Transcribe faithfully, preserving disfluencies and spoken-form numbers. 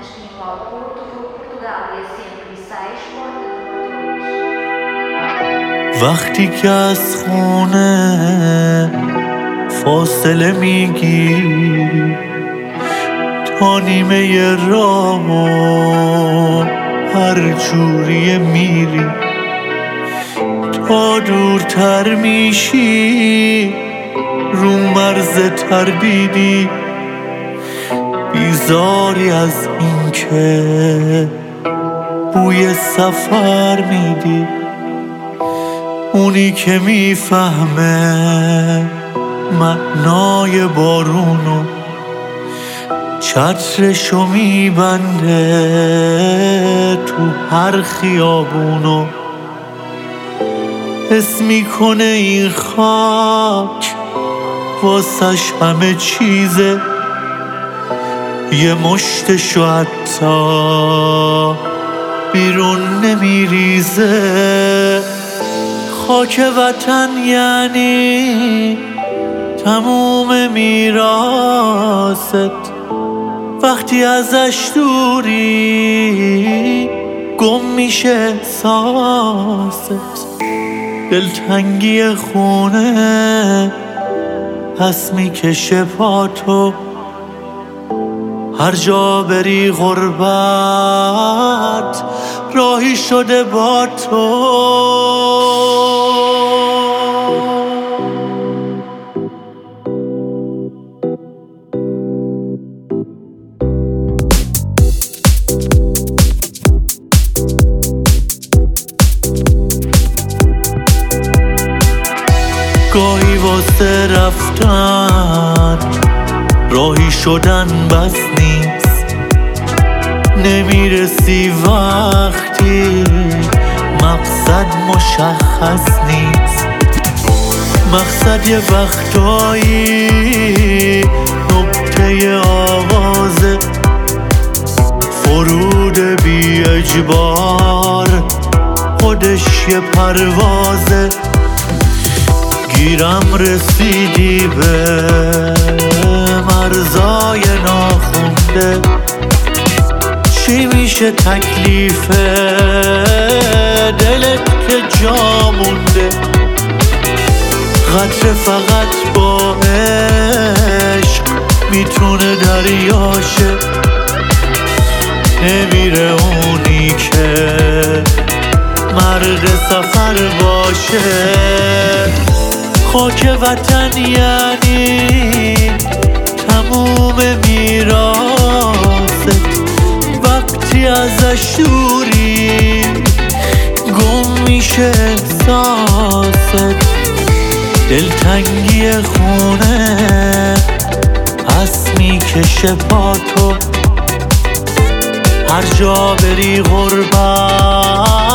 destino ao Porto, voo Portugal e a cento e seis, porta número dois. وقتی که از خونه فاصله میگیری تا نیمه راه هر جوری میری، تا دورتر میشی رو مرز تردیدی، بیزاری از این که بوی سفر میدی. اونی که میفهمه معنای بارونو چترشو میبنده تو هر خیابونو، حس میکنه این خاک واسش همه چیزه، یه مشتشو حتی بیرون نمیریزه. خاک وطن یعنی تموم میراثت، وقتی ازش دوری گم میشه احساست. دلتنگی خونه پس میکشه پاتو، هر جا بری غربت راهی شده با تو. گاهی واسه رفتن راهی شدن بس نیست، نمیرسی وقتی مقصد مشخص نیست. مقصد یه وقتایی نقطه آغازه، فرود بی اجبار خودش یه پروازه. گیرم رسیدی به مرزای ناخونده، چی میشه تکلیف دلت که جا مونده؟ قطره فقط با عشق میتونه دریاشه، نمیره اونی که مرد سفر باشه. خاک وطن یعنی تموم میراثت، وقتی ازش دوری گم میشه احساست. دلتنگی خونه پس میکشه پاتو، هر جا بری غربت